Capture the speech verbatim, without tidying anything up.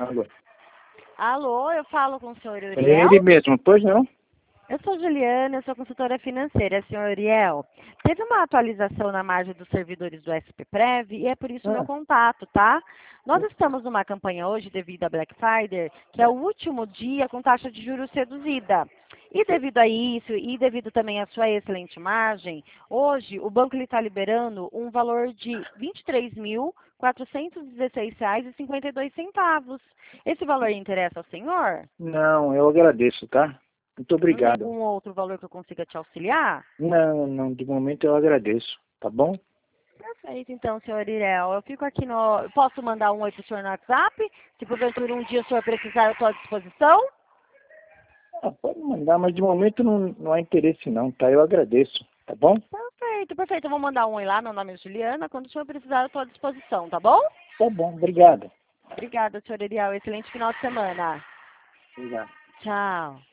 Alô. Alô, eu falo com o senhor É Uriel? ele mesmo, pois não? Eu sou Juliana, eu sou consultora financeira, senhor Uriel. Teve uma atualização na margem dos servidores do S P Prev e é por isso o meu Ah, contato, tá? Nós estamos numa campanha hoje devido a Black Friday, que é o último dia com taxa de juros reduzida. E devido a isso, e devido também à sua excelente margem, hoje o banco está liberando um valor de vinte e três mil quatrocentos e dezesseis reais e cinquenta e dois centavos. Esse valor interessa ao senhor? não, eu agradeço, tá? Muito Não tem obrigado. algum outro valor que eu consiga te auxiliar? Não, não, de momento eu agradeço, tá bom? Perfeito, então, senhor Irel. Eu fico aqui no... Posso mandar um oi pro senhor no WhatsApp? Se porventura um dia o senhor precisar, eu estou à disposição? Ah, pode mandar, mas de momento não, não há interesse não, tá? Eu agradeço, tá bom? Perfeito, perfeito. Eu vou mandar um oi lá, meu nome é Juliana. Quando o senhor precisar, eu estou à disposição, tá bom? Tá bom, obrigado. Obrigada, senhor Iriel. Excelente final de semana. Obrigado. Tchau.